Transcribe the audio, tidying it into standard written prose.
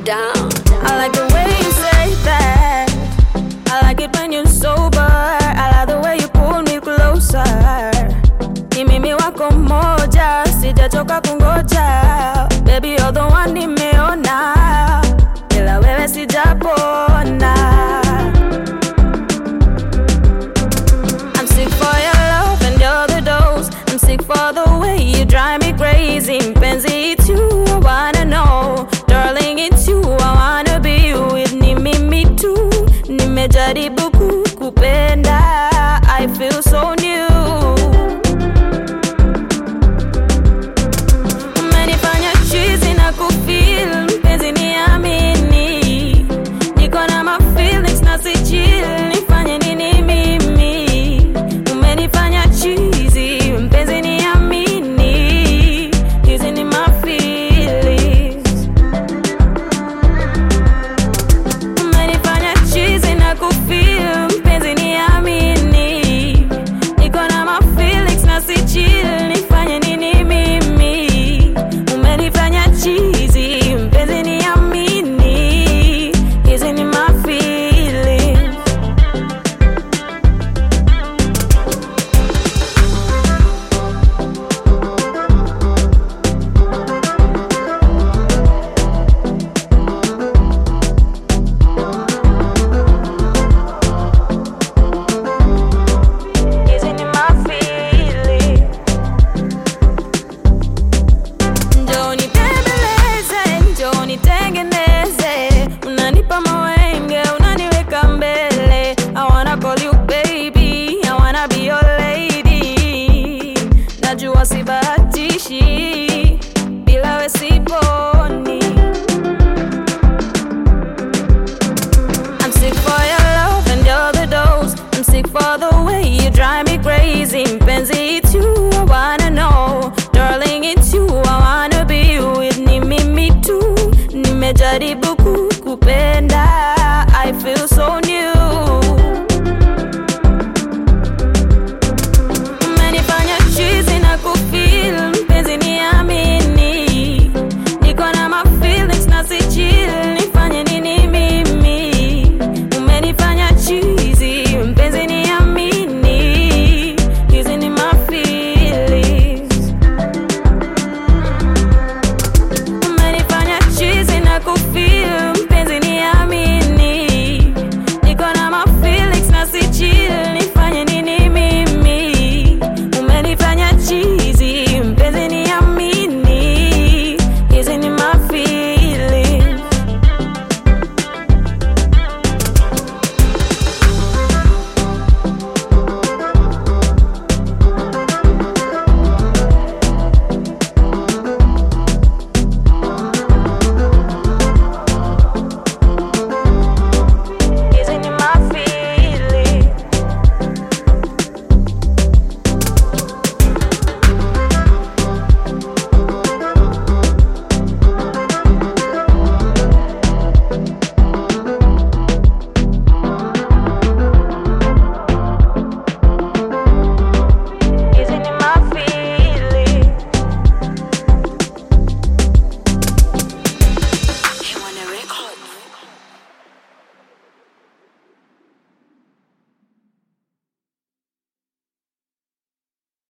down. I like the way you say that. I like it when you're sober. I like the way you pull me closer. Ni mimi wako moja, sijachoka kungoja. Baby, you're the one nimeona, bila wewe sijapona. I'm sick for your love and you're the dose. I'm sick for the way you drive me crazy. Mpenzi, it's you, I wanna know. Darling, it's you, I wanna be with. Ni mimi tu, nimejaribu kukupenda. I feel so new. Umenifanya cheesy na kufeel. Mpenzi, niamini, niko na my feelings na si chill. Nifanye nini mimi? Umenifanya cheesy. Mpenzi, niamini, hizi ni my feelings. Umenifanya cheesy na kufeel. Mpenzi, niamini, niko na my feelings na si chill. Nifanye nini mimi? Umenifanya cheesy. Mpenzi, niamini, hizi ni my feelings. Hizi ni my feelings. Njoo nitembeleze, njoo nitengeneze. Unanipa mawenge, unaniweka mbele. I wanna call you baby, I wanna be your lady. Najua sibahatishi,